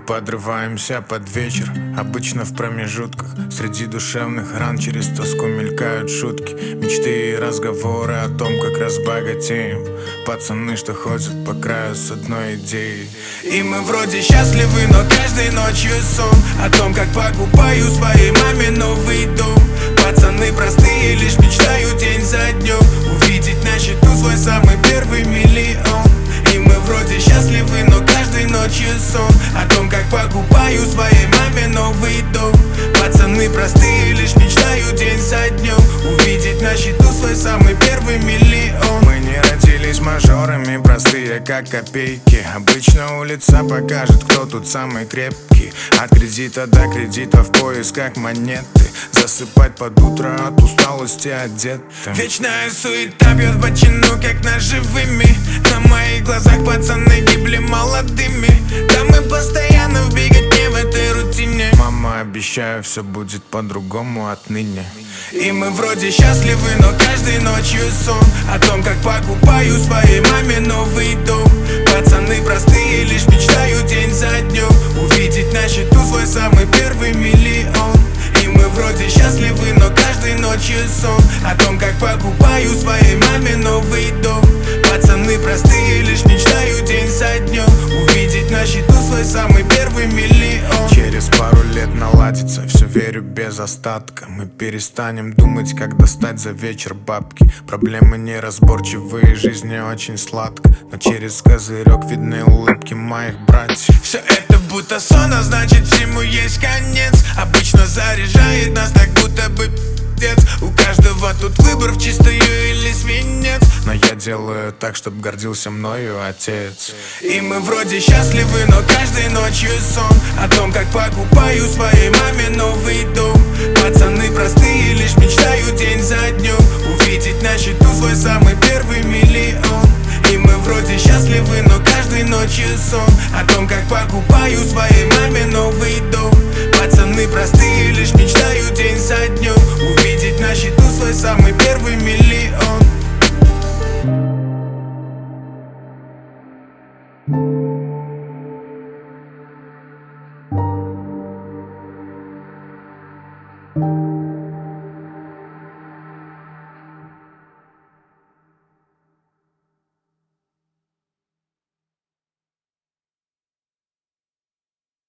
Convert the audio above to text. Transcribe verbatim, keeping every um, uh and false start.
подрываемся под вечер, обычно в промежутках. Среди душевных ран через тоску мелькают шутки, мечты и разговоры о том, как разбогатеем. Пацаны, что ходят по краю с одной идеей. И мы вроде счастливы, но каждой ночью сон о том, как покупаю своей маме новый дом. Пацаны простые, лишь мечтаю день за днем увидеть на счету свой самый первый миллион. И мы вроде счастливы, но каждой ночью сон о том, как покупаю своей маме новый дом. Пацаны простые, лишь мечтаю день за днем увидеть на счету свой самый первый миллион. Мы не родились мажорами, простые как копейки. Обычно улица покажет, кто тут самый крепкий. От кредита до кредита в поисках монеты, засыпать под утро от усталости одетым. Вечная суета бьет в бочину, как ножевыми. На моих глазах пацаны гибли молодыми. Да мы постоянно в беготне в этой рутине. Мама, обещаю, все будет по-другому отныне. И мы вроде счастливы, но каждой ночью сон о том, как покупаю своей маме новый дом. Пацаны простые, лишь мечтаю день за днем увидеть на счету свой самый первый миллион. И мы вроде счастливы, но каждой ночью сон о том, как покупаю своей маме новый дом. Пацаны простые, лишь мечтаю день за днем увидеть на счету свой самый первый миллион. Через пару лет наладится, все верю без остатка. Мы перестанем думать, как достать за вечер бабки. Проблемы неразборчивые, жизнь не очень сладко, но через козырек видны улыбки моих братьев. Все это будто сон, а значит всему есть конец. Обычно заряжает нас так будто бы пиздец. У каждого тут выбор в чистую или свинец, но я делаю так, чтоб гордился мною отец. И мы вроде счастливы, но каждой ночью сон о том, как покупаю своей маме новый дом. Пацаны простые, лишь мечтаю день за днем увидеть на счету свой самый первый миллион. И мы вроде счастливы, но каждой ночью сон о том, как покупаю своей маме новый дом.